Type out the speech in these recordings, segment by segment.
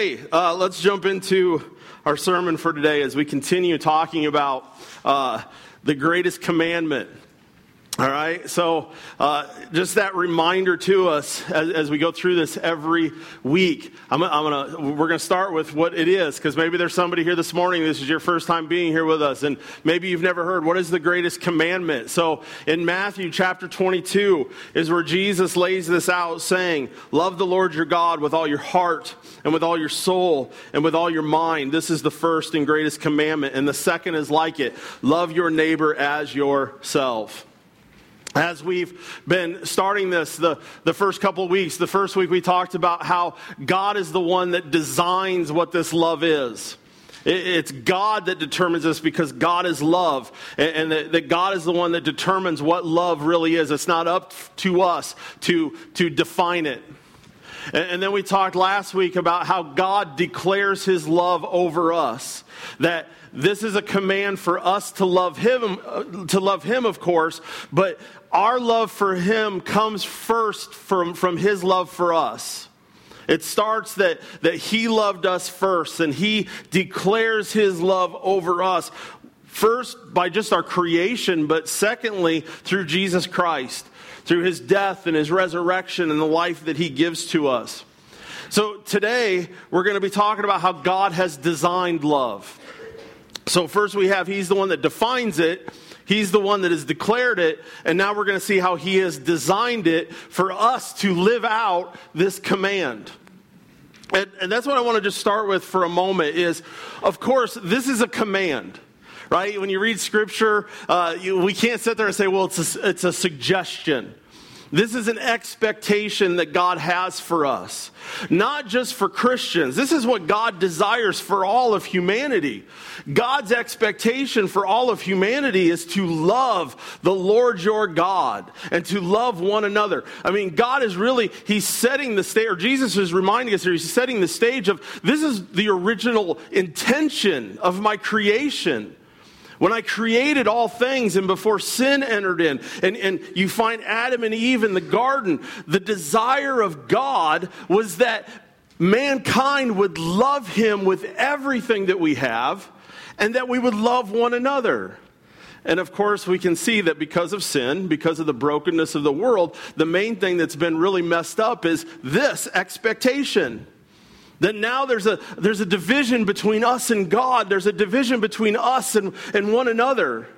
Hey, let's jump into our sermon for today as we continue talking about the greatest commandment. All right, so just that reminder to us as we go through this every week. We're gonna start with what it is, because maybe there's somebody here this morning. This is your first time being here with us, and maybe you've never heard what is the greatest commandment. So in Matthew chapter 22 is where Jesus lays this out, saying, "Love the Lord your God with all your heart and with all your soul and with all your mind. This is the first and greatest commandment, and the second is like it: love your neighbor as yourself." As we've been starting this, the first couple of weeks, the first week we talked about how God is the one that designs what this love is. It's God that determines this because God is love, and that God is the one that determines what love really is. It's not up to us to define it. And then we talked last week about how God declares his love over us, that this is a command for us to love him, of course, but our love for him comes first from his love for us. It starts that he loved us first, and he declares his love over us, first by just our creation, but secondly through Jesus Christ, through his death and his resurrection and the life that he gives to us. So today we're going to be talking about how God has designed love. So first we have, he's the one that defines it, he's the one that has declared it, and now we're going to see how he has designed it for us to live out this command. And that's what I want to just start with for a moment is, of course, this is a command, right? When you read Scripture, we can't sit there and say, well, it's a suggestion. This is an expectation that God has for us, not just for Christians. This is what God desires for all of humanity. God's expectation for all of humanity is to love the Lord your God and to love one another. I mean, God is really, he's setting the stage, or Jesus is reminding us here, he's setting the stage of, this is the original intention of my creation. When I created all things and before sin entered in, and you find Adam and Eve in the garden, the desire of God was that mankind would love him with everything that we have, and that we would love one another. And of course, we can see that because of sin, because of the brokenness of the world, the main thing that's been really messed up is this expectation. That now there's a division between us and God. There's a division between us and one another.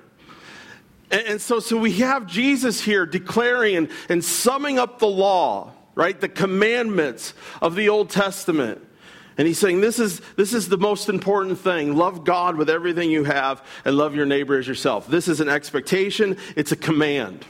And so we have Jesus here declaring and summing up the law, right? The commandments of the Old Testament. And he's saying this is the most important thing. Love God with everything you have and love your neighbor as yourself. This is an expectation. It's a command.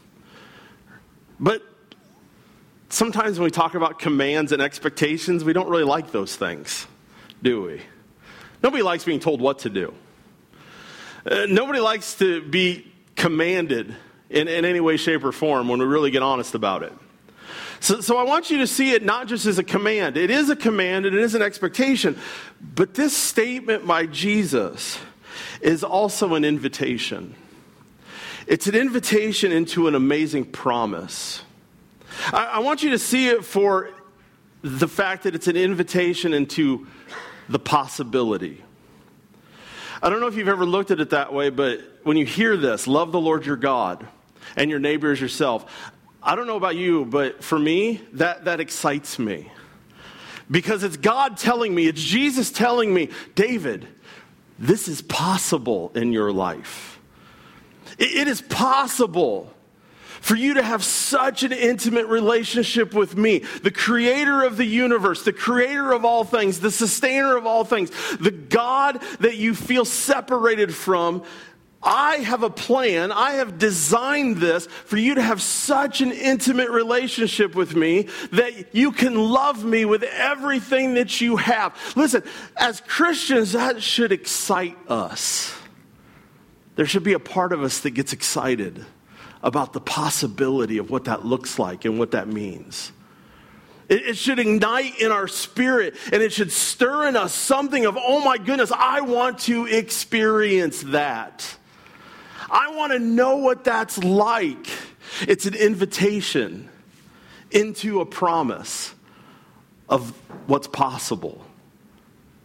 But sometimes when we talk about commands and expectations, we don't really like those things, do we? Nobody likes being told what to do. Nobody likes to be commanded in any way, shape, or form when we really get honest about it. So I want you to see it not just as a command. It is a command and it is an expectation. But this statement by Jesus is also an invitation. It's an invitation into an amazing promise. I want you to see it for the fact that it's an invitation into the possibility. I don't know if you've ever looked at it that way, but when you hear this, love the Lord your God and your neighbor as yourself, I don't know about you, but for me, that excites me. Because it's God telling me, it's Jesus telling me, David, this is possible in your life. It is possible for you to have such an intimate relationship with me, the creator of the universe, the creator of all things, the sustainer of all things, the God that you feel separated from. I have a plan. I have designed this for you to have such an intimate relationship with me that you can love me with everything that you have. Listen, as Christians, that should excite us. There should be a part of us that gets excited about the possibility of what that looks like and what that means. It should ignite in our spirit, and it should stir in us something of, oh my goodness, I want to experience that. I want to know what that's like. It's an invitation into a promise of what's possible.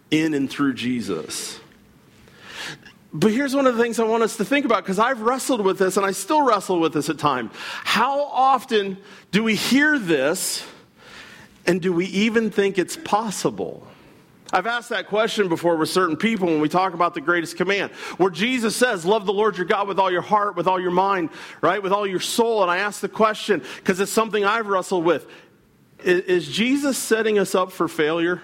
in and through Jesus. But here's one of the things I want us to think about, because I've wrestled with this and I still wrestle with this at times. How often do we hear this and do we even think it's possible? I've asked that question before with certain people when we talk about the greatest command, where Jesus says, love the Lord your God with all your heart, with all your mind, right, with all your soul. And I ask the question, because it's something I've wrestled with, is Jesus setting us up for failure?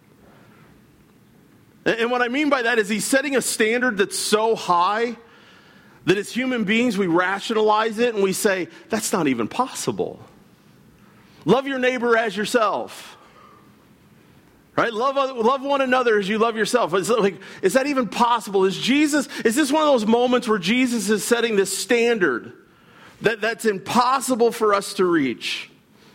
And what I mean by that is he's setting a standard that's so high that as human beings we rationalize it and we say, that's not even possible. Love your neighbor as yourself. Right? Love one another as you love yourself. Is that even possible? Is this one of those moments where Jesus is setting this standard that's impossible for us to reach?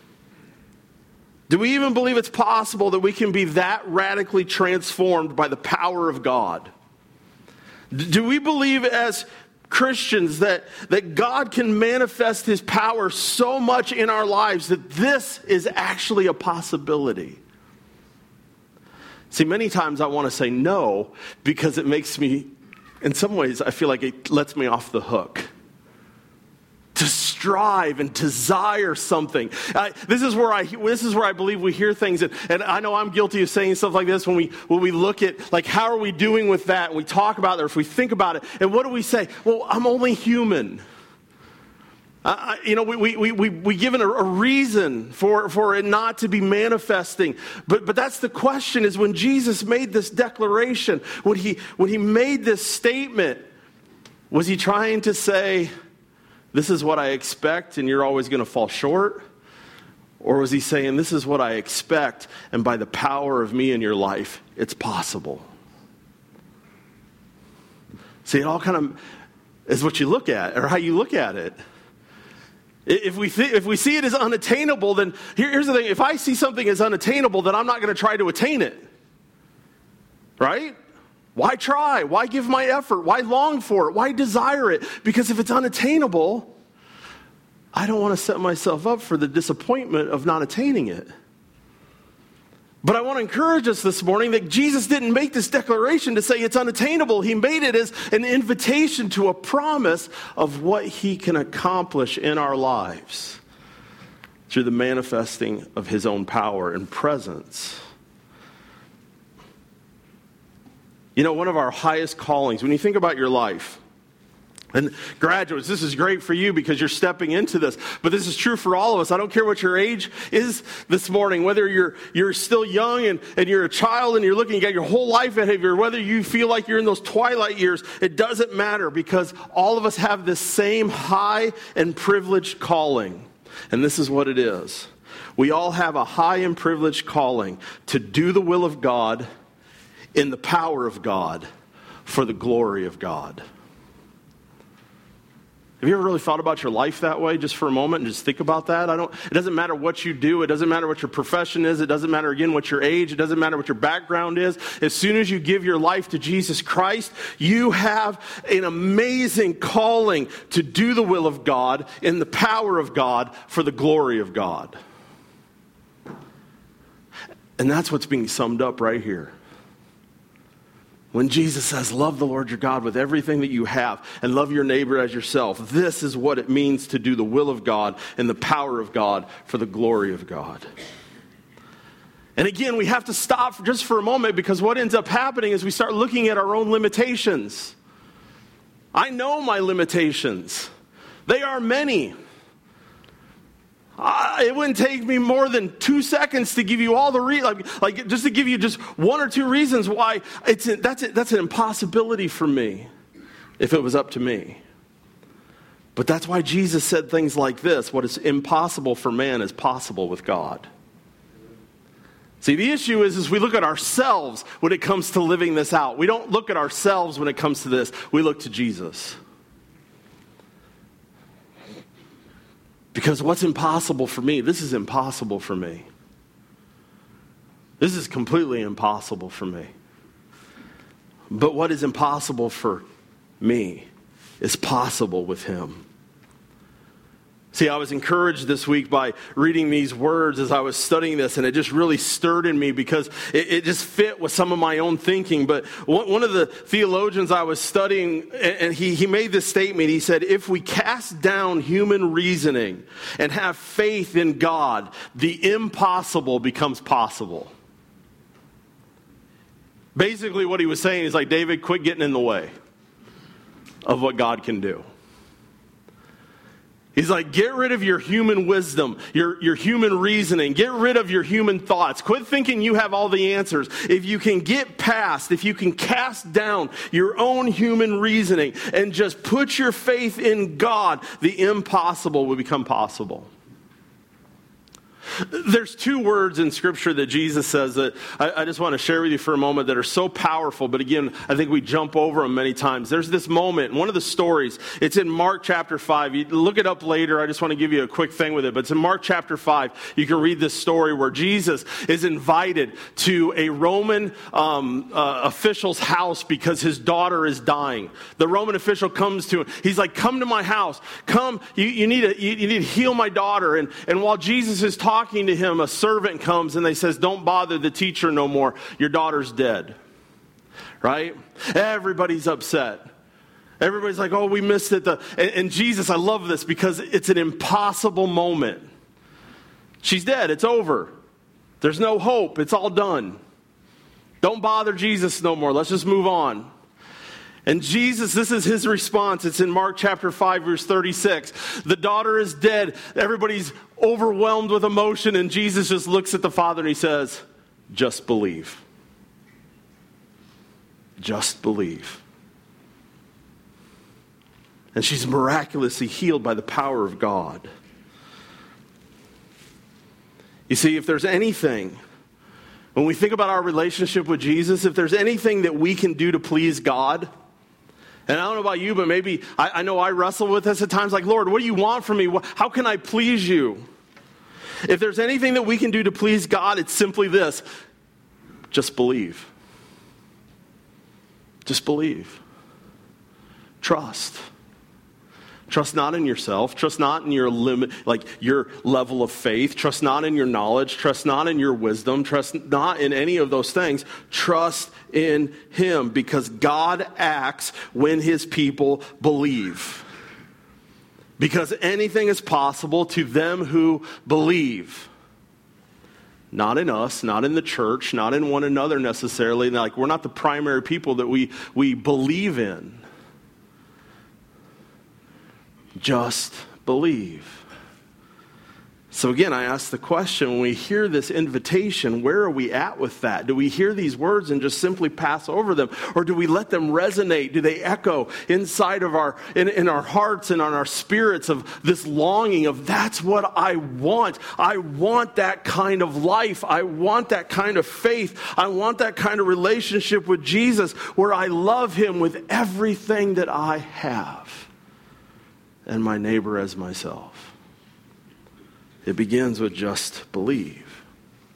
Do we even believe it's possible that we can be that radically transformed by the power of God? Do we believe as Christians that God can manifest his power so much in our lives that this is actually a possibility? See, many times I want to say no because it makes me, in some ways, I feel like it lets me off the hook. To strive and desire something. This is where I believe we hear things, and I know I'm guilty of saying stuff like this when we look at, like, how are we doing with that? And we talk about it, or if we think about it, and what do we say? Well, I'm only human. We give it a reason for it not to be manifesting. But that's the question, is when Jesus made this declaration, when he made this statement, was he trying to say, this is what I expect and you're always going to fall short? Or was he saying, this is what I expect and by the power of me in your life, it's possible? See, it all kind of is what you look at, or how you look at it. If we see it as unattainable, then here's the thing. If I see something as unattainable, then I'm not going to try to attain it. Right? Why try? Why give my effort? Why long for it? Why desire it? Because if it's unattainable, I don't want to set myself up for the disappointment of not attaining it. But I want to encourage us this morning that Jesus didn't make this declaration to say it's unattainable. He made it as an invitation to a promise of what he can accomplish in our lives through the manifesting of his own power and presence. You know, one of our highest callings, when you think about your life, and graduates, this is great for you because you're stepping into this, but this is true for all of us. I don't care what your age is this morning, whether you're still young and you're a child and you're looking at your whole life ahead of you, or whether you feel like you're in those twilight years, it doesn't matter, because all of us have this same high and privileged calling. And this is what it is. We all have a high and privileged calling to do the will of God in the power of God for the glory of God. Have you ever really thought about your life that way, just for a moment, and just think about that? It doesn't matter what you do. It doesn't matter what your profession is. It doesn't matter, again, what your age. It doesn't matter what your background is. As soon as you give your life to Jesus Christ, you have an amazing calling to do the will of God in the power of God for the glory of God. And that's what's being summed up right here. When Jesus says, love the Lord your God with everything that you have and love your neighbor as yourself, this is what it means to do the will of God and the power of God for the glory of God. And again, we have to stop just for a moment, because what ends up happening is we start looking at our own limitations. I know my limitations. They are many. It wouldn't take me more than 2 seconds to give you all the just to give you just one or two reasons why that's an impossibility for me if it was up to me. But that's why Jesus said things like this: what is impossible for man is possible with God. See, the issue is we look at ourselves when it comes to living this out. We don't look at ourselves when it comes to this. We look to Jesus. Because what's impossible for me, this is impossible for me. This is completely impossible for me. But what is impossible for me is possible with him. See, I was encouraged this week by reading these words as I was studying this, and it just really stirred in me because it just fit with some of my own thinking. But one of the theologians I was studying, and he made this statement. He said, if we cast down human reasoning and have faith in God, the impossible becomes possible. Basically what he was saying is like, David, quit getting in the way of what God can do. He's like, get rid of your human wisdom, your human reasoning. Get rid of your human thoughts. Quit thinking you have all the answers. If you can get past, if you can cast down your own human reasoning and just put your faith in God, the impossible will become possible. There's two words in Scripture that Jesus says that I just want to share with you for a moment that are so powerful, but again, I think we jump over them many times. There's this moment, one of the stories, it's in Mark chapter 5. You look it up later, I just want to give you a quick thing with it, but it's in Mark chapter 5. You can read this story where Jesus is invited to a Roman official's house because his daughter is dying. The Roman official comes to him. He's like, come to my house. Come, you need to heal my daughter. And while Jesus is talking to him, a servant comes and they says, don't bother the teacher no more. Your daughter's dead. Right? Everybody's upset. Everybody's like, oh, we missed it. And Jesus, I love this because it's an impossible moment. She's dead. It's over. There's no hope. It's all done. Don't bother Jesus no more. Let's just move on. And Jesus, this is his response. It's in Mark chapter 5, verse 36. The daughter is dead. Everybody's overwhelmed with emotion. And Jesus just looks at the father and he says, just believe. Just believe. And she's miraculously healed by the power of God. You see, if there's anything, when we think about our relationship with Jesus, if there's anything that we can do to please God, and I don't know about you, but maybe I know I wrestle with this at times, like, Lord, what do you want from me? How can I please you? If there's anything that we can do to please God, it's simply this. Just believe. Just believe. Trust. Trust not in yourself. Trust not in your limit, like your level of faith. Trust not in your knowledge. Trust not in your wisdom. Trust not in any of those things. Trust in him, because God acts when his people believe. Because anything is possible to them who believe. Not in us, not in the church, not in one another necessarily. Like, we're not the primary people that we believe in. Just believe. So again, I ask the question, when we hear this invitation, where are we at with that? Do we hear these words and just simply pass over them? Or do we let them resonate? Do they echo inside of in our hearts and on our spirits of this longing of, that's what I want. I want that kind of life. I want that kind of faith. I want that kind of relationship with Jesus where I love him with everything that I have and my neighbor as myself. It begins with just believe.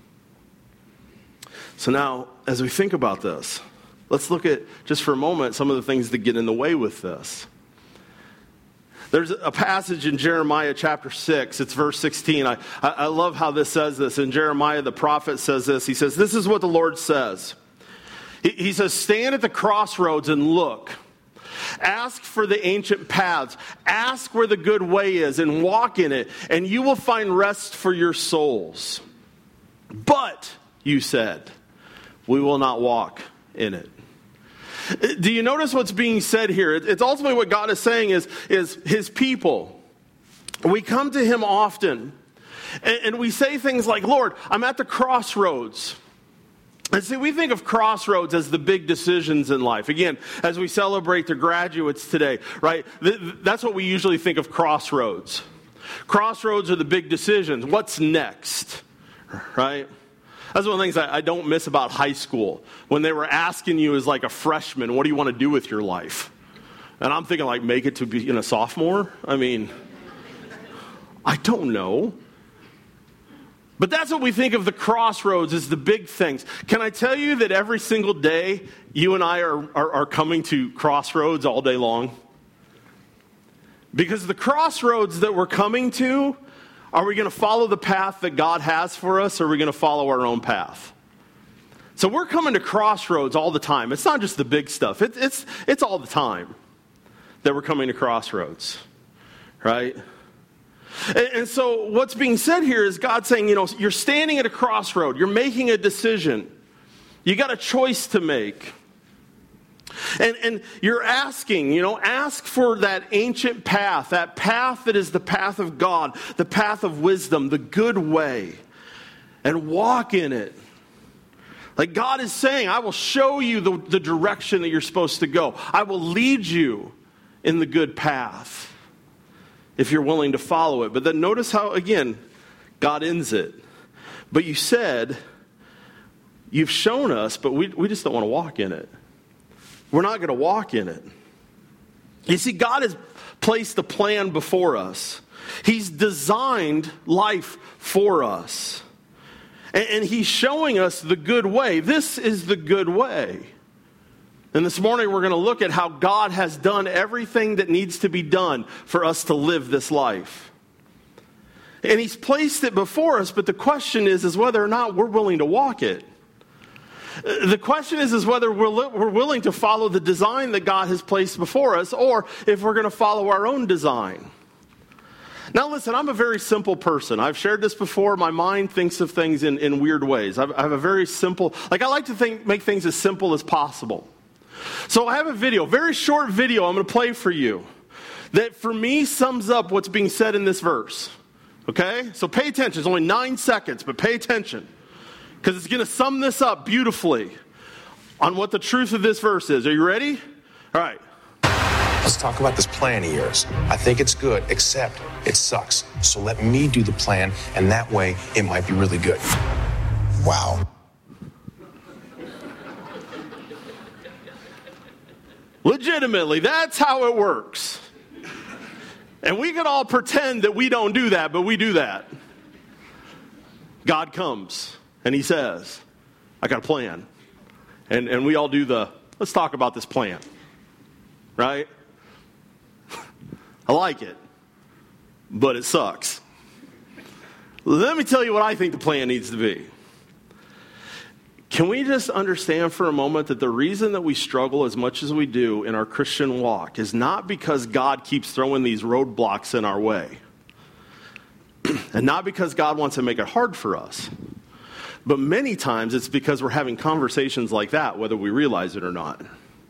So now, as we think about this, let's look at, just for a moment, some of the things that get in the way with this. There's a passage in Jeremiah chapter 6. It's verse 16. I love how this says this. In Jeremiah, the prophet says this. He says, this is what the Lord says. He says, stand at the crossroads and look. Ask for the ancient paths. Ask where the good way is and walk in it, and you will find rest for your souls. But, you said, we will not walk in it. Do you notice what's being said here? It's ultimately what God is saying is his people. We come to him often, and we say things like, Lord, I'm at the crossroads. And see, we think of crossroads as the big decisions in life. Again, as we celebrate the graduates today, right? That's what we usually think of crossroads. Crossroads are the big decisions. What's next, right? That's one of the things I don't miss about high school. When they were asking you as like a freshman, what do you want to do with your life? And I'm thinking like, make it to be a sophomore? I mean, I don't know. But that's what we think of the crossroads as the big things. Can I tell you that every single day, you and I are coming to crossroads all day long? Because the crossroads that we're coming to, are we going to follow the path that God has for us, or are we going to follow our own path? So we're coming to crossroads all the time. It's not just the big stuff. It's all the time that we're coming to crossroads, right? And so what's being said here is God saying, you're standing at a crossroad. You're making a decision. You got a choice to make. And you're asking, ask for that ancient path, that path that is the path of God, the path of wisdom, the good way, and walk in it. Like God is saying, I will show you the direction that you're supposed to go. I will lead you in the good path if you're willing to follow it. But then notice how, again, God ends it. But you said, you've shown us, but we just don't want to walk in it. We're not going to walk in it. You see, God has placed a plan before us. He's designed life for us. And He's showing us the good way. This is the good way. And this morning we're going to look at how God has done everything that needs to be done for us to live this life. And He's placed it before us, but the question is whether or not we're willing to walk it. The question is whether we're willing to follow the design that God has placed before us, or if we're going to follow our own design. Now listen, I'm a very simple person. I've shared this before. My mind thinks of things in weird ways. I have a very simple, I like to make things as simple as possible. So I have a video, very short video I'm going to play for you that for me sums up what's being said in this verse. Okay? So pay attention. It's only 9 seconds, but pay attention. Because it's going to sum this up beautifully on what the truth of this verse is. Are you ready? All right. Let's talk about this plan of yours. I think it's good, except it sucks. So let me do the plan, and that way it might be really good. Wow. Legitimately, that's how it works. And we can all pretend that we don't do that, but we do that. God comes and He says, I got a plan. And we all do let's talk about this plan. Right? I like it, but it sucks. Let me tell you what I think the plan needs to be. Can we just understand for a moment that the reason that we struggle as much as we do in our Christian walk is not because God keeps throwing these roadblocks in our way, and not because God wants to make it hard for us, but many times it's because we're having conversations like that, whether we realize it or not.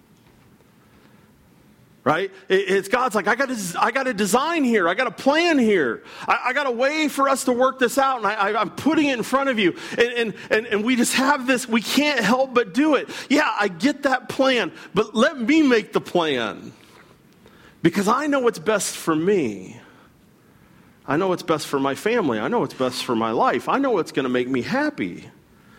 Right? It's God's like, I got a design here. I got a plan here. I got a way for us to work this out. And I'm putting it in front of you. And we just have this. We can't help but do it. Yeah, I get that plan. But let me make the plan. Because I know what's best for me. I know what's best for my family. I know what's best for my life. I know what's going to make me happy.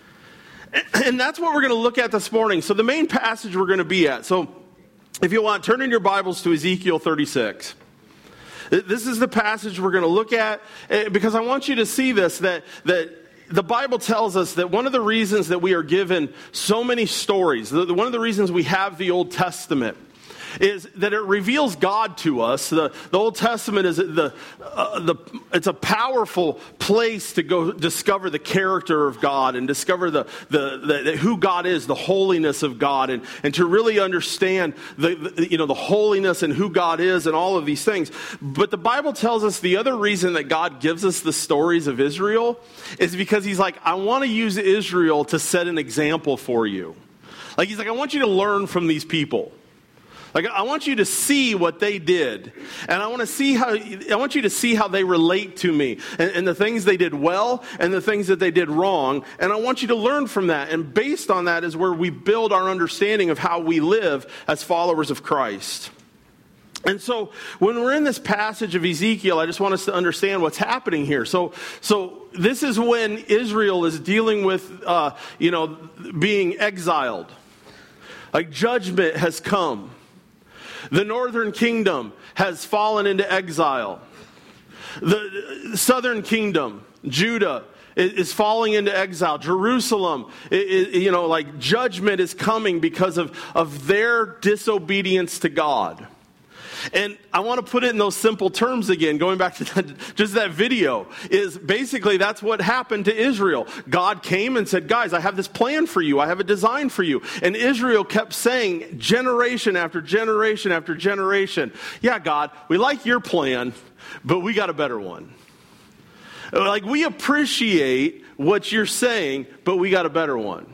And that's what we're going to look at this morning. So the main passage we're going to be at. So if you want, turn in your Bibles to Ezekiel 36. This is the passage we're going to look at because I want you to see this, that the Bible tells us that one of the reasons that we are given so many stories, one of the reasons we have the Old Testament, is that it reveals God to us. The Old Testament is it's a powerful place to go discover the character of God and discover the who God is, the holiness of God, and to really understand the holiness and who God is and all of these things. But the Bible tells us the other reason that God gives us the stories of Israel is because He's like, I want to use Israel to set an example for you. Like He's like, I want you to learn from these people. Like, I want you to see what they did, and I want you to see how they relate to me, and the things they did well, and the things that they did wrong, and I want you to learn from that, and based on that is where we build our understanding of how we live as followers of Christ. And so, when we're in this passage of Ezekiel, I just want us to understand what's happening here. So this is when Israel is dealing with, being exiled. Like, judgment has come. The northern kingdom has fallen into exile. The southern kingdom, Judah, is falling into exile. Jerusalem, judgment is coming because of their disobedience to God. And I want to put it in those simple terms again, going back to that video, is basically that's what happened to Israel. God came and said, guys, I have this plan for you. I have a design for you. And Israel kept saying generation after generation after generation, yeah, God, we like your plan, but we got a better one. Like, we appreciate what you're saying, but we got a better one.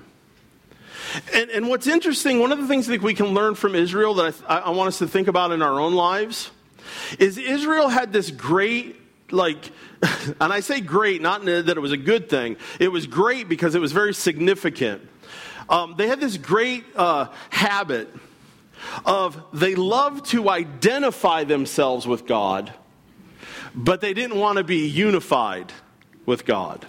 And what's interesting, one of the things that we can learn from Israel that I want us to think about in our own lives is Israel had this great, and I say great, not that it was a good thing. It was great because it was very significant. They had this great habit of they loved to identify themselves with God, but they didn't want to be unified with God.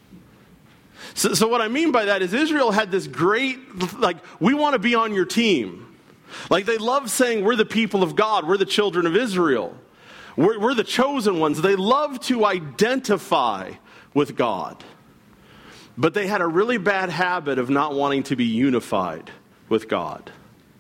So what I mean by that is Israel had this great, we want to be on your team. Like, they love saying we're the people of God. We're the children of Israel. We're the chosen ones. They love to identify with God. But they had a really bad habit of not wanting to be unified with God.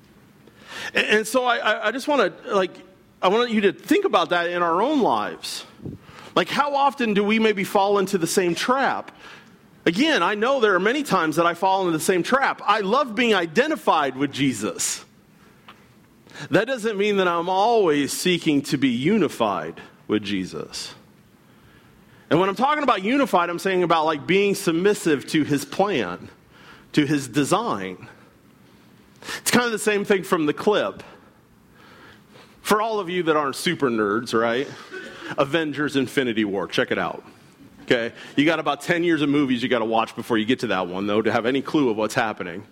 And so I just want to, I want you to think about that in our own lives. Like, how often do we maybe fall into the same trap? Again, I know there are many times that I fall into the same trap. I love being identified with Jesus. That doesn't mean that I'm always seeking to be unified with Jesus. And when I'm talking about unified, I'm saying about being submissive to his plan, to his design. It's kind of the same thing from the clip. For all of you that aren't super nerds, right? Avengers Infinity War, check it out. Okay, you got about 10 years of movies you got to watch before you get to that one, though, to have any clue of what's happening.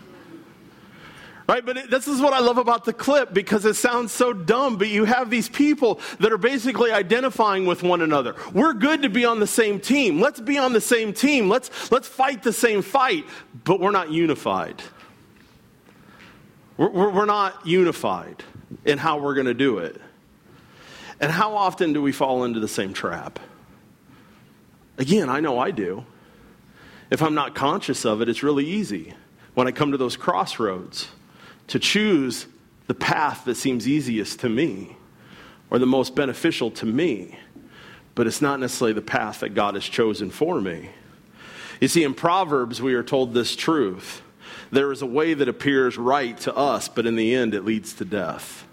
Right, but this is what I love about the clip, because it sounds so dumb, but you have these people that are basically identifying with one another. We're good to be on the same team. Let's be on the same team. Let's fight the same fight, but we're not unified. We're not unified in how we're going to do it. And how often do we fall into the same trap? Again, I know I do. If I'm not conscious of it, it's really easy when I come to those crossroads to choose the path that seems easiest to me or the most beneficial to me. But it's not necessarily the path that God has chosen for me. You see, in Proverbs, we are told this truth. There is a way that appears right to us, but in the end, it leads to death.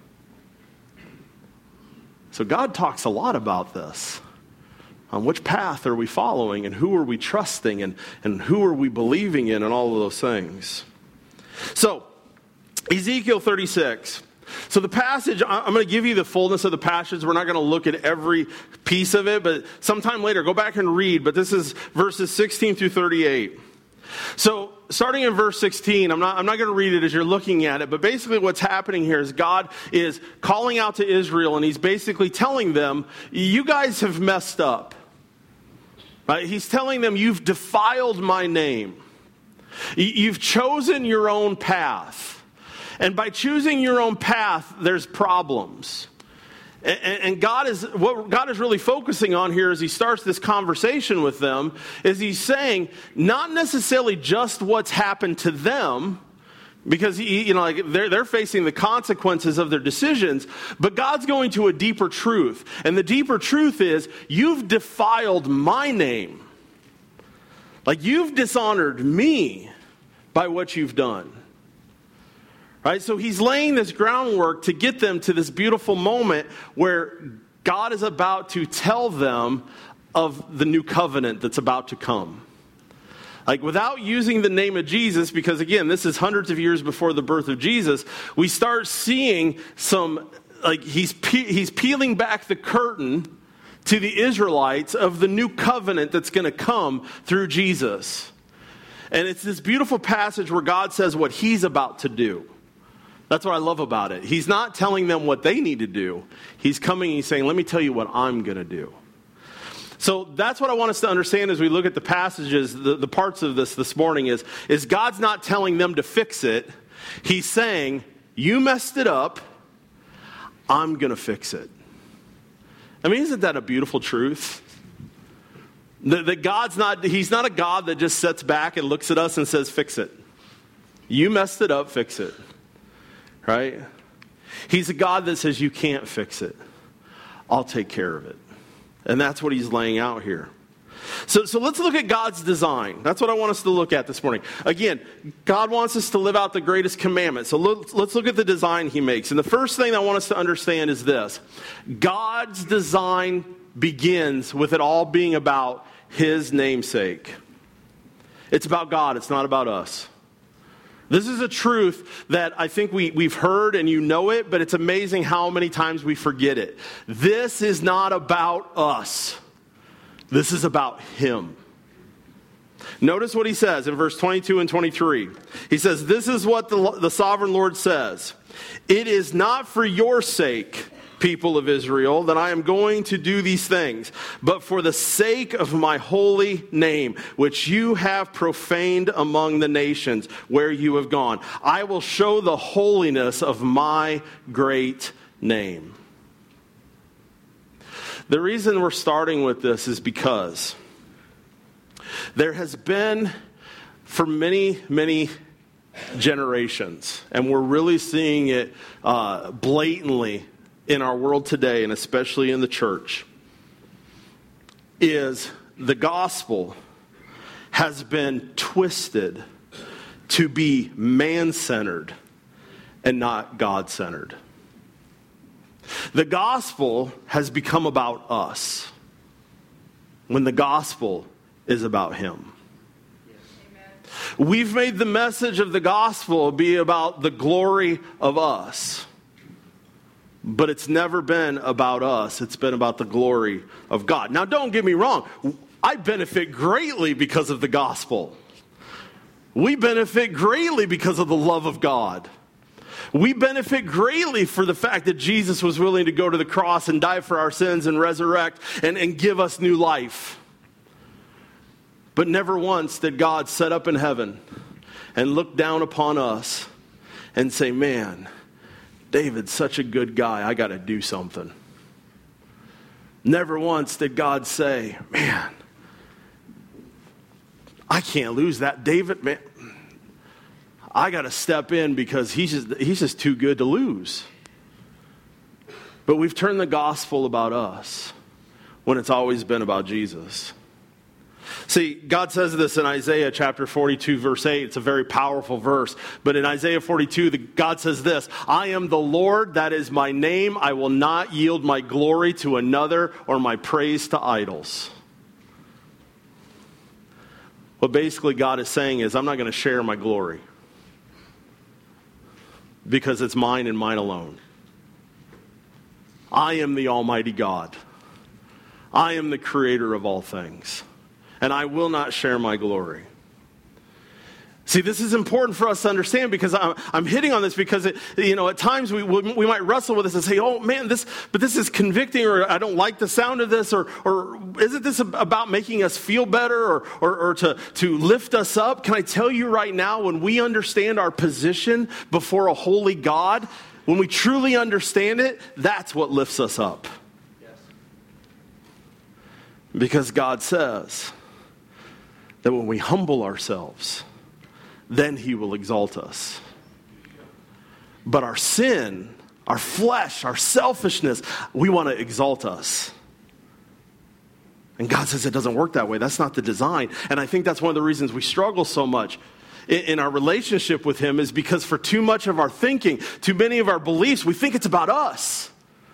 So God talks a lot about this. On which path are we following, and who are we trusting, and who are we believing in, and all of those things. So, Ezekiel 36. So the passage, I'm going to give you the fullness of the passage. We're not going to look at every piece of it, but sometime later, go back and read. But this is verses 16 through 38. So, starting in verse 16, I'm not going to read it as you're looking at it, but basically what's happening here is God is calling out to Israel, and he's basically telling them, you guys have messed up. Right? He's telling them, you've defiled my name. You've chosen your own path. And by choosing your own path, there's problems. And what God is really focusing on here as he starts this conversation with them is he's saying not necessarily just what's happened to them, because they're facing the consequences of their decisions, but God's going to a deeper truth. And the deeper truth is, you've defiled my name. You've dishonored me by what you've done. Right? So he's laying this groundwork to get them to this beautiful moment where God is about to tell them of the new covenant that's about to come. Without using the name of Jesus, because again, this is hundreds of years before the birth of Jesus, we start seeing some, he's peeling back the curtain to the Israelites of the new covenant that's going to come through Jesus. And it's this beautiful passage where God says what he's about to do. That's what I love about it. He's not telling them what they need to do. He's coming and he's saying, let me tell you what I'm going to do. So that's what I want us to understand as we look at the passages, the parts of this morning is God's not telling them to fix it. He's saying, you messed it up, I'm going to fix it. I mean, isn't that a beautiful truth? That he's not a God that just sits back and looks at us and says, fix it. You messed it up, fix it. Right? He's a God that says, you can't fix it. I'll take care of it. And that's what he's laying out here. So let's look at God's design. That's what I want us to look at this morning. Again, God wants us to live out the greatest commandment. So let's look at the design he makes. And the first thing I want us to understand is this. God's design begins with it all being about his namesake. It's about God. It's not about us. This is a truth that I think we've heard and you know it, but it's amazing how many times we forget it. This is not about us. This is about him. Notice what he says in verse 22 and 23. He says, this is what the sovereign Lord says. It is not for your sake, people of Israel, that I am going to do these things, but for the sake of my holy name, which you have profaned among the nations where you have gone. I will show the holiness of my great name. The reason we're starting with this is because there has been, for many, many generations, and we're really seeing it blatantly in our world today, and especially in the church, is the gospel has been twisted to be man-centered and not God-centered. The gospel has become about us when the gospel is about him. We've made the message of the gospel be about the glory of us. But it's never been about us. It's been about the glory of God. Now, don't get me wrong. I benefit greatly because of the gospel. We benefit greatly because of the love of God. We benefit greatly for the fact that Jesus was willing to go to the cross and die for our sins and resurrect and give us new life. But never once did God sit up in heaven and look down upon us and say, man, David's such a good guy, I got to do something. Never once did God say, man, I can't lose that David, man. I got to step in because he's just too good to lose. But we've turned the gospel about us when it's always been about Jesus. See, God says this in Isaiah chapter 42, verse 8. It's a very powerful verse. But in Isaiah 42, God says this, I am the Lord, that is my name. I will not yield my glory to another or my praise to idols. What basically God is saying is, I'm not going to share my glory because it's mine and mine alone. I am the Almighty God. I am the creator of all things. And I will not share my glory. See, this is important for us to understand because I'm hitting on this because, at times we might wrestle with this and say, oh man, this is convicting, or I don't like the sound of this, or isn't this about making us feel better or to lift us up? Can I tell you right now, when we understand our position before a holy God, when we truly understand it, that's what lifts us up. Yes. Because God says that when we humble ourselves, then he will exalt us. But our sin, our flesh, our selfishness, we want to exalt us. And God says it doesn't work that way. That's not the design. And I think that's one of the reasons we struggle so much in our relationship with him, is because for too much of our thinking, too many of our beliefs, we think it's about us.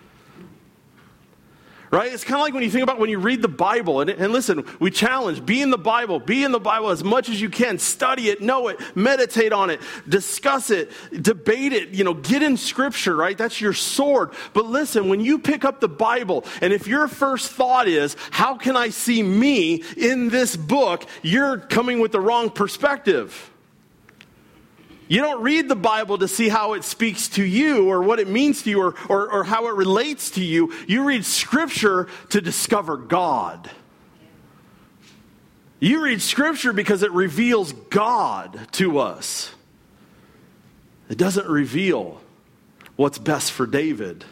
Right? It's kind of like when you think about when you read the Bible. And listen, we challenge, be in the Bible as much as you can. Study it, know it, meditate on it, discuss it, debate it, get in Scripture, right? That's your sword. But listen, when you pick up the Bible, and if your first thought is, how can I see me in this book? You're coming with the wrong perspective. You don't read the Bible to see how it speaks to you or what it means to you or how it relates to you. You read Scripture to discover God. You read Scripture because it reveals God to us. It doesn't reveal what's best for David.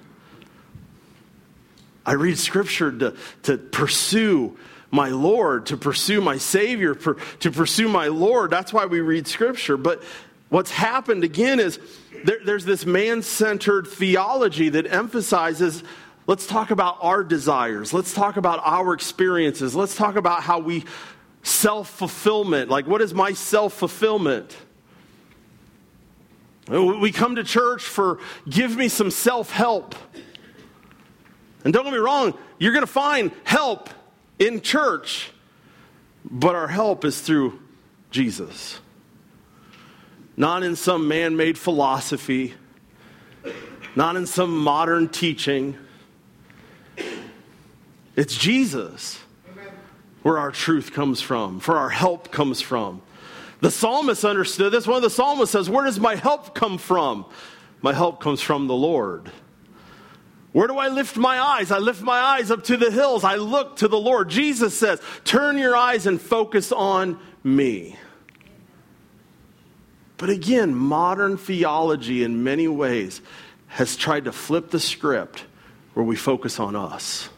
I read Scripture to pursue my Lord, to pursue my Savior, to pursue my Lord. That's why we read Scripture. But what's happened again is there's this man-centered theology that emphasizes, let's talk about our desires. Let's talk about our experiences. Let's talk about how we self-fulfillment. Like, what is my self-fulfillment? We come to church for give me some self-help. And don't get me wrong, you're going to find help in church. But our help is through Jesus. Not in some man-made philosophy. Not in some modern teaching. It's Jesus where our truth comes from, where our help comes from. The psalmist understood this. One of the psalmists says, where does my help come from? My help comes from the Lord. Where do I lift my eyes? I lift my eyes up to the hills. I look to the Lord. Jesus says, turn your eyes and focus on me. But again, modern theology in many ways has tried to flip the script where we focus on us.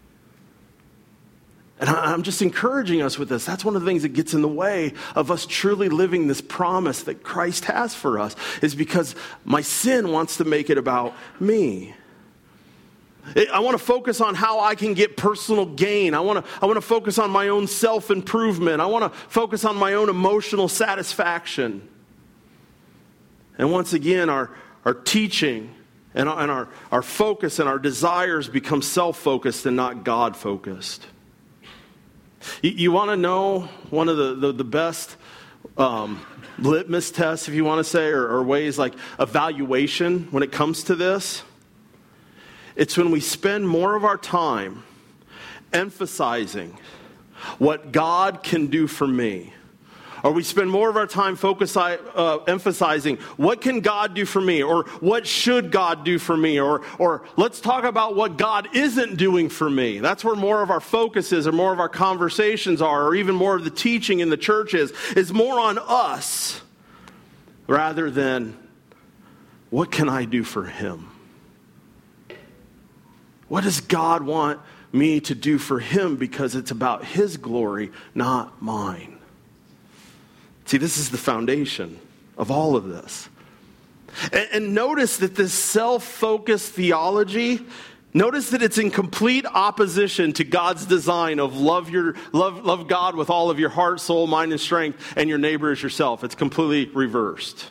And I'm just encouraging us with this. That's one of the things that gets in the way of us truly living this promise that Christ has for us, is because my sin wants to make it about me. I want to focus on how I can get personal gain. I want to focus on my own self-improvement. I want to focus on my own emotional satisfaction. And once again, our teaching and our focus and our desires become self-focused and not God-focused. You want to know one of the best litmus tests, if you want to say, or ways like evaluation when it comes to this? It's when we spend more of our time emphasizing what God can do for me. Or we spend more of our time emphasizing what can God do for me, or what should God do for me, or let's talk about what God isn't doing for me. That's where more of our focus is, or more of our conversations are, or even more of the teaching in the church is more on us rather than what can I do for him? What does God want me to do for him? Because it's about his glory, not mine. See, this is the foundation of all of this. And notice that this self-focused theology, notice that it's in complete opposition to God's design of love God with all of your heart, soul, mind, and strength, and your neighbor as yourself. It's completely reversed.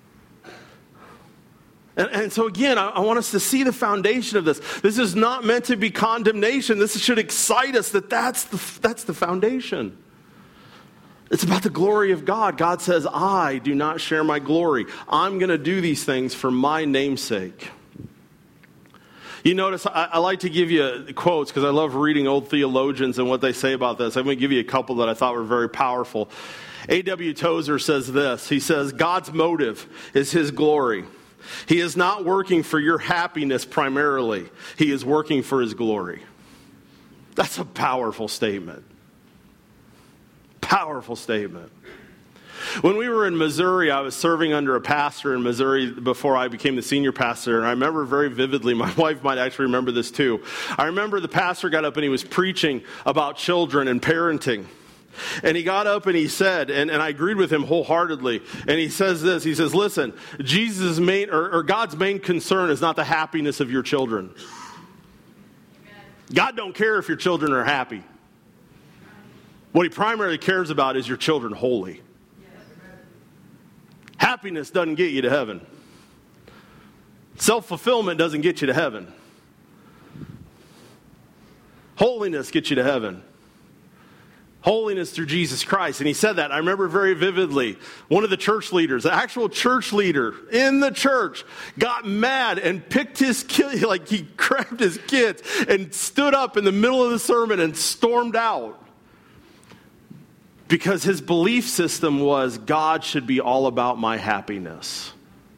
And so again, I want us to see the foundation of this. This is not meant to be condemnation. This should excite us that that's the foundation. It's about the glory of God. God says, I do not share my glory. I'm going to do these things for my namesake. You notice I like to give you quotes because I love reading old theologians and what they say about this. I'm going to give you a couple that I thought were very powerful. A.W. Tozer says this. He says, God's motive is his glory. He is not working for your happiness primarily. He is working for his glory. That's a powerful statement. Powerful statement. When we were in Missouri, I was serving under a pastor in Missouri before I became the senior pastor, and I remember very vividly, my wife might actually remember this too. I remember the pastor got up and he was preaching about children and parenting. And he got up and he said, and I agreed with him wholeheartedly, and he says this, he says, listen, Jesus' main, or God's main concern is not the happiness of your children. God don't care if your children are happy. What he primarily cares about is your children holy. Happiness doesn't get you to heaven. Self-fulfillment doesn't get you to heaven. Holiness gets you to heaven. Holiness through Jesus Christ. And he said that. I remember very vividly. One of the church leaders, an actual church leader in the church, got mad and picked his kid, like he grabbed his kids and stood up in the middle of the sermon and stormed out. Because his belief system was God should be all about my happiness.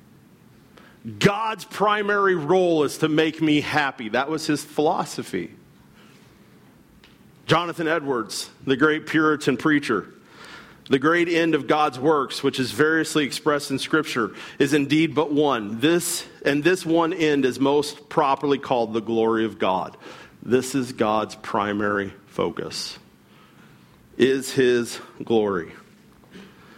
God's primary role is to make me happy. That was his philosophy. Jonathan Edwards, the great Puritan preacher, the great end of God's works, which is variously expressed in Scripture, is indeed but one. This one end is most properly called the glory of God. This is God's primary focus, is his glory.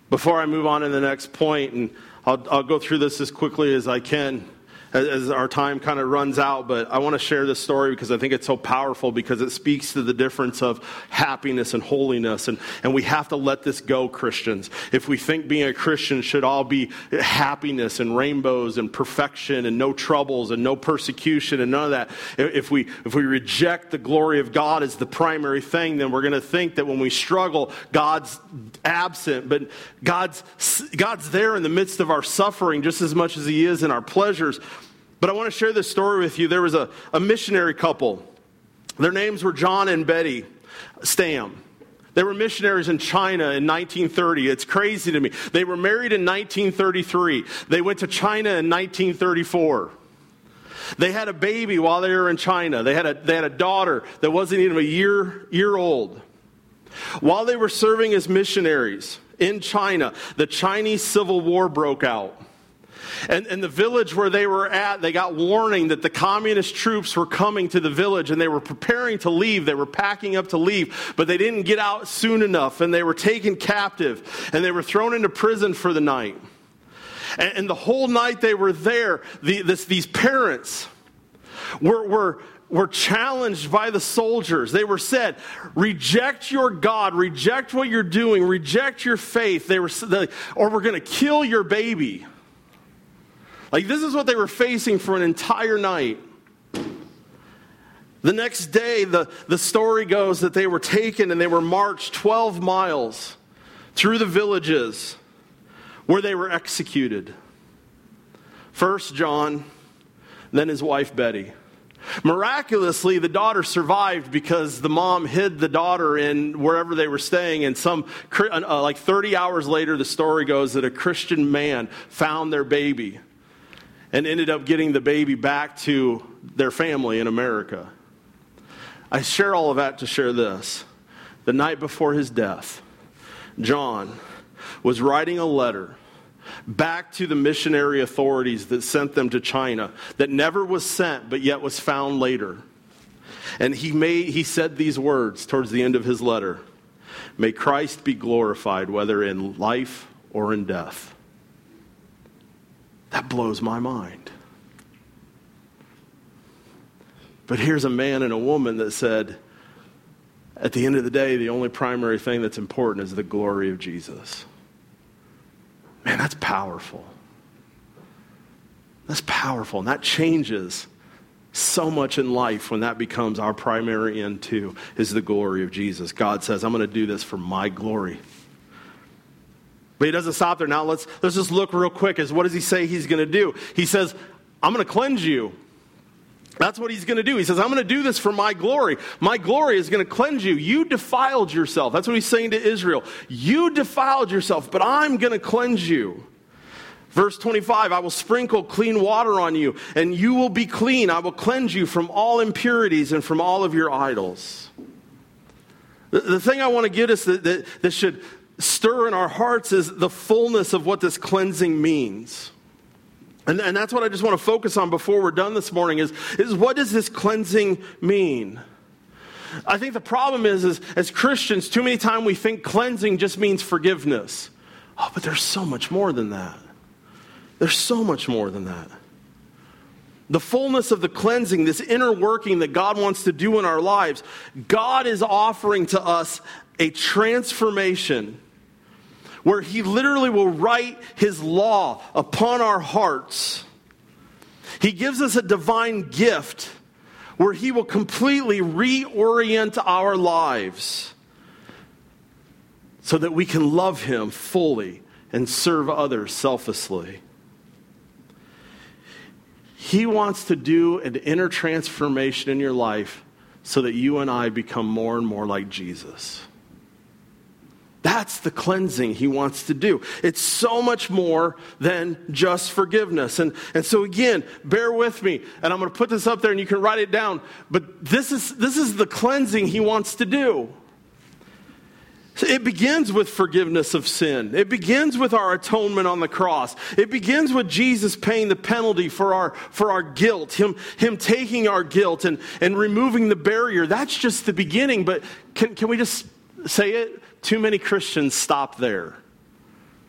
Before I move on to the next point, and I'll go through this as quickly as I can as our time kind of runs out, but I want to share this story because I think it's so powerful, because it speaks to the difference of happiness and holiness, and we have to let this go, Christians. If we think being a Christian should all be happiness and rainbows and perfection and no troubles and no persecution and none of that, if we reject the glory of God as the primary thing, then we're going to think that when we struggle, God's absent, but God's there in the midst of our suffering just as much as he is in our pleasures. But I want to share this story with you. There was a missionary couple. Their names were John and Betty Stam. They were missionaries in China in 1930. It's crazy to me. They were married in 1933. They went to China in 1934. They had a baby while they were in China. They had a daughter that wasn't even a year old. While they were serving as missionaries in China, the Chinese Civil War broke out. And the village where they were at, they got warning that the communist troops were coming to the village, and they were preparing to leave. They were packing up to leave, but they didn't get out soon enough, and they were taken captive, and they were thrown into prison for the night. And the whole night they were there, these parents were challenged by the soldiers. They were said, reject your God, reject what you're doing, reject your faith, or we're going to kill your baby. Like, this is what they were facing for an entire night. The next day, the story goes that they were taken and they were marched 12 miles through the villages where they were executed. First John, then his wife Betty. Miraculously, the daughter survived because the mom hid the daughter in wherever they were staying. And like 30 hours later, the story goes that a Christian man found their baby and ended up getting the baby back to their family in America. I share all of that to share this. The night before his death, John was writing a letter back to the missionary authorities that sent them to China, that never was sent but yet was found later. And he said these words towards the end of his letter: "May Christ be glorified, whether in life or in death." That blows my mind. But here's a man and a woman that said, at the end of the day, the only primary thing that's important is the glory of Jesus. Man, that's powerful. That's powerful. And that changes so much in life when that becomes our primary end too, is the glory of Jesus. God says, I'm going to do this for my glory. But he doesn't stop there. Now let's just look real quick as what does he say he's going to do? He says, I'm going to cleanse you. That's what he's going to do. He says, I'm going to do this for my glory. My glory is going to cleanse you. You defiled yourself. That's what he's saying to Israel. You defiled yourself, but I'm going to cleanse you. Verse 25, I will sprinkle clean water on you, and you will be clean. I will cleanse you from all impurities and from all of your idols. The thing I want to get us that should stir in our hearts is the fullness of what this cleansing means. And that's what I just want to focus on before we're done this morning is what does this cleansing mean? I think the problem is as Christians, too many times we think cleansing just means forgiveness. Oh, but there's so much more than that. There's so much more than that. The fullness of the cleansing, this inner working that God wants to do in our lives, God is offering to us a transformation where he literally will write his law upon our hearts. He gives us a divine gift where he will completely reorient our lives so that we can love him fully and serve others selflessly. He wants to do an inner transformation in your life so that you and I become more and more like Jesus. That's the cleansing he wants to do. It's so much more than just forgiveness. And so again, bear with me, and I'm going to put this up there and you can write it down. But this is the cleansing he wants to do. It begins with forgiveness of sin. It begins with our atonement on the cross. It begins with Jesus paying the penalty for our guilt, him taking our guilt and removing the barrier. That's just the beginning. But can we just say it? Too many Christians stop there.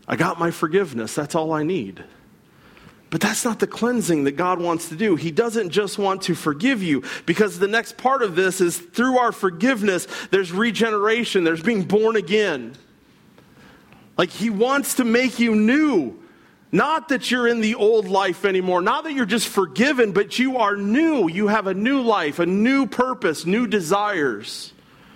I got my forgiveness. That's all I need. But that's not the cleansing that God wants to do. He doesn't just want to forgive you, because the next part of this is through our forgiveness, there's regeneration, there's being born again. Like he wants to make you new. Not that you're in the old life anymore, not that you're just forgiven, but you are new. You have a new life, a new purpose, new desires.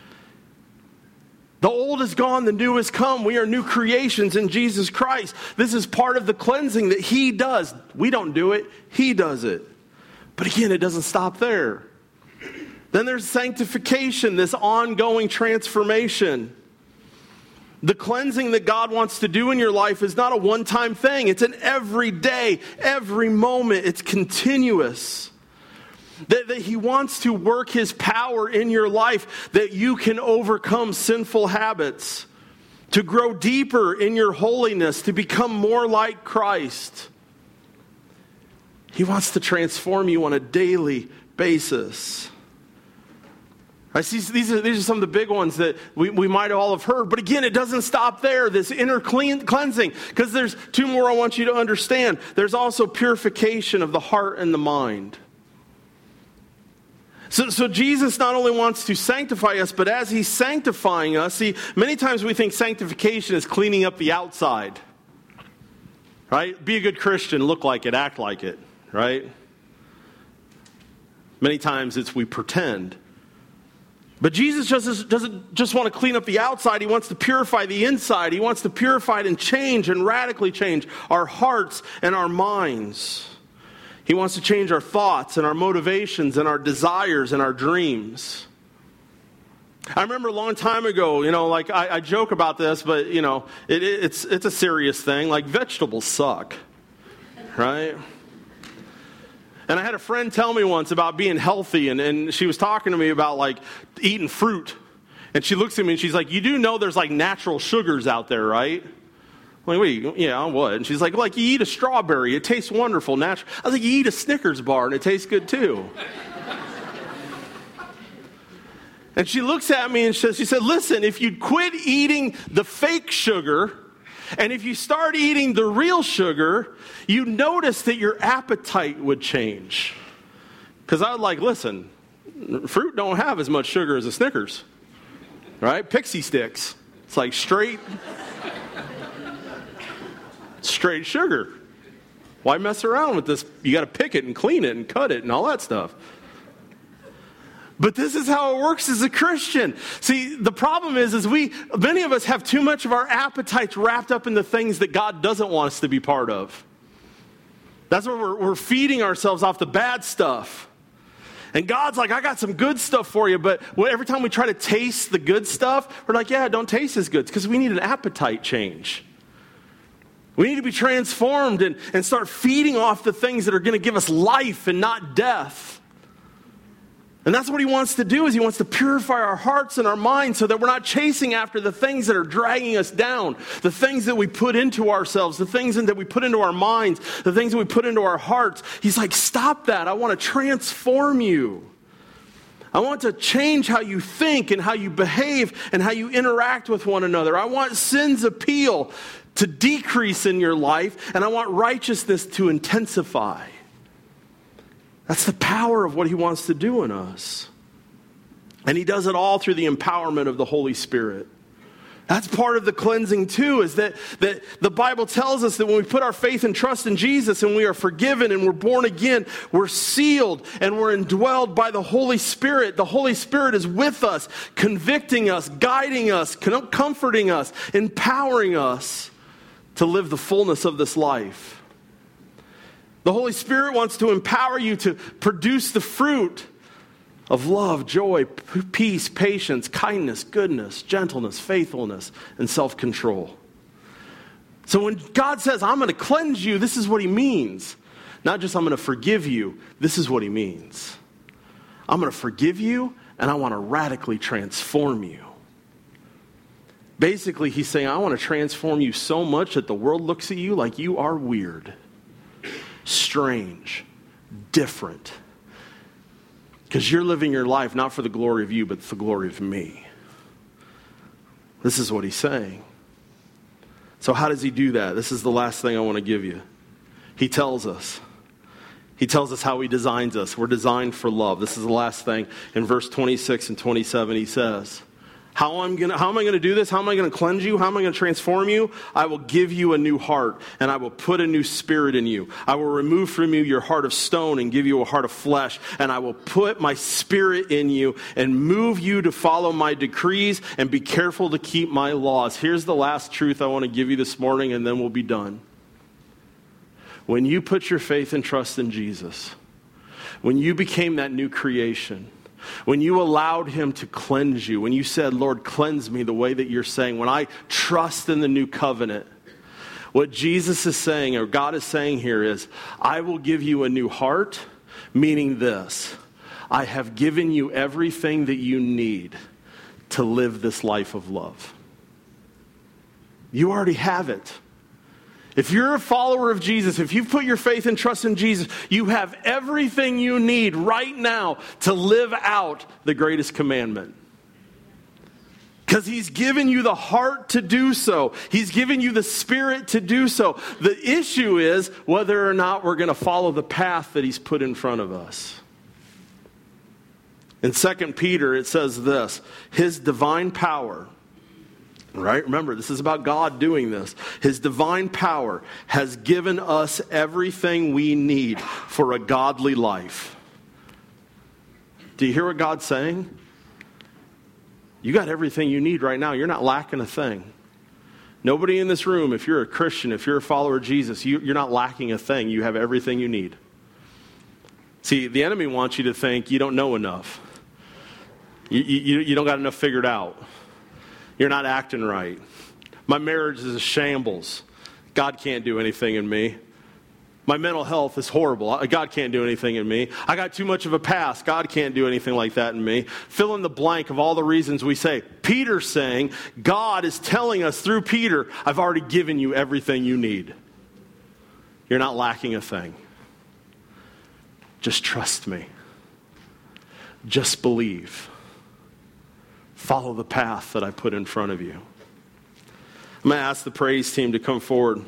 The old is gone, the new has come. We are new creations in Jesus Christ. This is part of the cleansing that he does. We don't do it, he does it. But again, it doesn't stop there. Then there's sanctification, this ongoing transformation. The cleansing that God wants to do in your life is not a one-time thing. It's an every day, every moment. It's continuous. That he wants to work his power in your life, that you can overcome sinful habits, to grow deeper in your holiness, to become more like Christ. He wants to transform you on a daily basis. I see these are some of the big ones that we might all have heard. But again, it doesn't stop there, this inner cleansing, because there's two more I want you to understand. There's also purification of the heart and the mind. So Jesus not only wants to sanctify us, but as he's sanctifying us, see, many times we think sanctification is cleaning up the outside. Right? Be a good Christian, look like it, act like it. Right? Many times it's we pretend. But Jesus doesn't just want to clean up the outside. He wants to purify the inside. He wants to purify it and change and radically change our hearts and our minds. He wants to change our thoughts and our motivations and our desires and our dreams. I remember a long time ago, I joke about this, but, it's a serious thing. Like, vegetables suck, right? And I had a friend tell me once about being healthy, and she was talking to me about, like, eating fruit. And she looks at me and she's like, you do know there's, like, natural sugars out there, right? I'm like, wait, yeah, what? And she's like, you eat a strawberry, it tastes wonderful, natural. I was like, you eat a Snickers bar and it tastes good too. And she looks at me and she said, listen, if you'd quit eating the fake sugar, and if you start eating the real sugar, you notice that your appetite would change. Because I was like, listen, fruit don't have as much sugar as a Snickers, right? Pixie Sticks. It's like straight sugar. Why mess around with this? You got to pick it and clean it and cut it and all that stuff. But this is how it works as a Christian. See, the problem is many of us have too much of our appetites wrapped up in the things that God doesn't want us to be part of. That's where we're feeding ourselves off the bad stuff. And God's like, I got some good stuff for you, but every time we try to taste the good stuff, we're like, yeah, it don't taste as good, because we need an appetite change. We need to be transformed and start feeding off the things that are going to give us life and not death. And that's what he wants to do, is he wants to purify our hearts and our minds so that we're not chasing after the things that are dragging us down, the things that we put into ourselves, the things that we put into our minds, the things that we put into our hearts. He's like, stop that. I want to transform you. I want to change how you think and how you behave and how you interact with one another. I want sin's appeal to decrease in your life, and I want righteousness to intensify. That's the power of what he wants to do in us. And he does it all through the empowerment of the Holy Spirit. That's part of the cleansing too, is that the Bible tells us that when we put our faith and trust in Jesus and we are forgiven and we're born again, we're sealed and we're indwelled by the Holy Spirit. The Holy Spirit is with us, convicting us, guiding us, comforting us, empowering us to live the fullness of this life. The Holy Spirit wants to empower you to produce the fruit of love, joy, peace, patience, kindness, goodness, gentleness, faithfulness, and self-control. So when God says, I'm going to cleanse you, this is what he means. Not just I'm going to forgive you, this is what he means. I'm going to forgive you, and I want to radically transform you. Basically, he's saying, I want to transform you so much that the world looks at you like you are weird, strange, different. Because you're living your life not for the glory of you, but for the glory of me. This is what he's saying. So how does he do that? This is the last thing I want to give you. He tells us. He tells us how he designs us. We're designed for love. This is the last thing. In verse 26 and 27, he says, how am I going to do this? How am I going to cleanse you? How am I going to transform you? I will give you a new heart, and I will put a new spirit in you. I will remove from you your heart of stone and give you a heart of flesh, and I will put my spirit in you and move you to follow my decrees and be careful to keep my laws. Here's the last truth I want to give you this morning, and then we'll be done. When you put your faith and trust in Jesus, when you became that new creation, when you allowed him to cleanse you, when you said, Lord, cleanse me the way that you're saying, when I trust in the new covenant, what Jesus is saying, or God is saying here is, I will give you a new heart, meaning this, I have given you everything that you need to live this life of love. You already have it. If you're a follower of Jesus, if you've put your faith and trust in Jesus, you have everything you need right now to live out the greatest commandment. Because he's given you the heart to do so. He's given you the spirit to do so. The issue is whether or not we're going to follow the path that he's put in front of us. In 2 Peter, it says this, his divine power, right? Remember, this is about God doing this. His divine power has given us everything we need for a godly life. Do you hear what God's saying? You got everything you need right now. You're not lacking a thing. Nobody in this room, if you're a Christian, if you're a follower of Jesus, you're not lacking a thing. You have everything you need. See, the enemy wants you to think you don't know enough. You don't got enough figured out. You're not acting right. My marriage is a shambles. God can't do anything in me. My mental health is horrible. God can't do anything in me. I got too much of a past. God can't do anything like that in me. Fill in the blank of all the reasons we say. Peter's saying, God is telling us through Peter, I've already given you everything you need. You're not lacking a thing. Just trust me. Just believe. Follow the path that I put in front of you. I'm going to ask the praise team to come forward.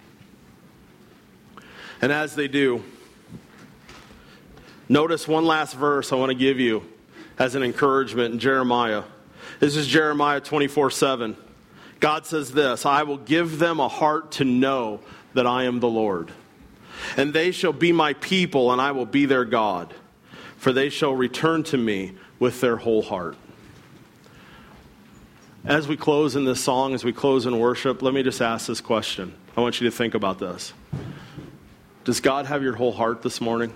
And as they do, notice one last verse I want to give you as an encouragement in Jeremiah. This is Jeremiah 24:7. God says this, I will give them a heart to know that I am the Lord. And they shall be my people, and I will be their God. For they shall return to me with their whole heart. As we close in this song, as we close in worship, let me just ask this question. I want you to think about this. Does God have your whole heart this morning?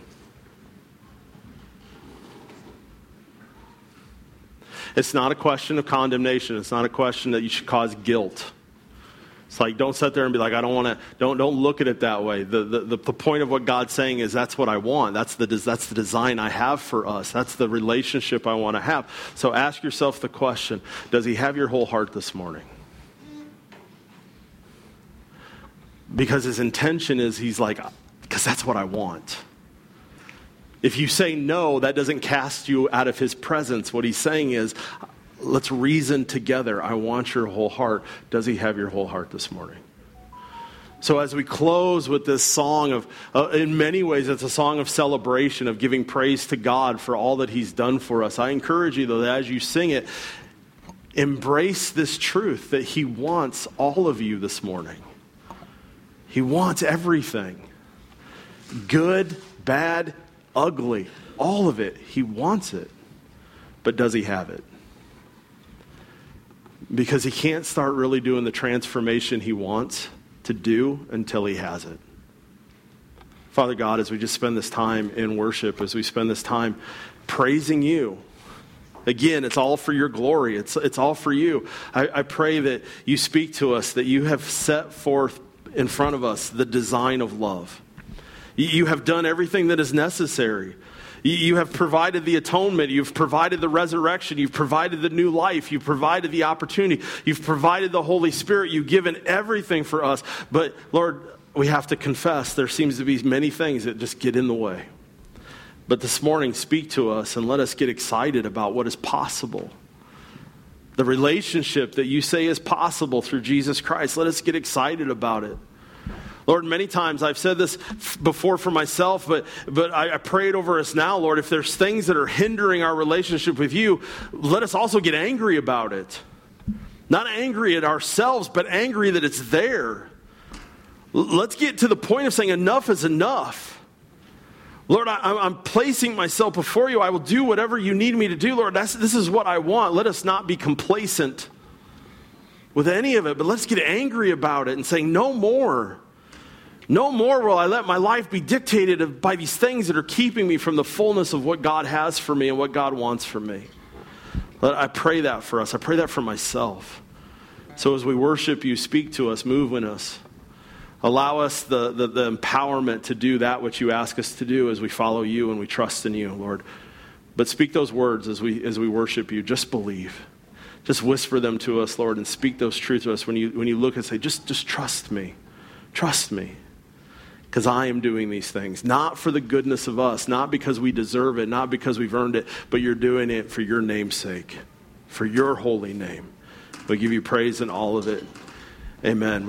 It's not a question of condemnation. It's not a question that you should cause guilt. It's like, don't sit there and be like, I don't want to, don't look at it that way. The point of what God's saying is that's what I want. That's the design I have for us. That's the relationship I want to have. So ask yourself the question, does he have your whole heart this morning? Because his intention is, he's like, because that's what I want. If you say no, that doesn't cast you out of his presence. What he's saying is, let's reason together. I want your whole heart. Does he have your whole heart this morning? So as we close with this song of, in many ways, it's a song of celebration, of giving praise to God for all that he's done for us. I encourage you, though, that as you sing it, embrace this truth that he wants all of you this morning. He wants everything. Good, bad, ugly, all of it. He wants it. But does he have it? Because he can't start really doing the transformation he wants to do until he has it. Father God, as we just spend this time in worship, as we spend this time praising you, again, it's all for your glory. It's all for you. I pray that you speak to us, that you have set forth in front of us the design of love. You have done everything that is necessary. You have provided the atonement. You've provided the resurrection. You've provided the new life. You've provided the opportunity. You've provided the Holy Spirit. You've given everything for us. But Lord, we have to confess there seems to be many things that just get in the way. But this morning, speak to us and let us get excited about what is possible. The relationship that you say is possible through Jesus Christ. Let us get excited about it. Lord, many times I've said this before for myself, but I pray it over us now, Lord. If there's things that are hindering our relationship with you, let us also get angry about it. Not angry at ourselves, but angry that it's there. Let's get to the point of saying enough is enough. Lord, I'm placing myself before you. I will do whatever you need me to do, Lord. This is what I want. Let us not be complacent with any of it, but let's get angry about it and say, no more. No more will I let my life be dictated by these things that are keeping me from the fullness of what God has for me and what God wants for me. I pray that for us. I pray that for myself. So as we worship you, speak to us, move in us. Allow us the empowerment to do that which you ask us to do as we follow you and we trust in you, Lord. But speak those words as we worship you. Just believe. Just whisper them to us, Lord, and speak those truths to us when you look and say, just trust me. Trust me. Because I am doing these things. Not for the goodness of us. Not because we deserve it. Not because we've earned it. But you're doing it for your name's sake. For your holy name. We give you praise in all of it. Amen.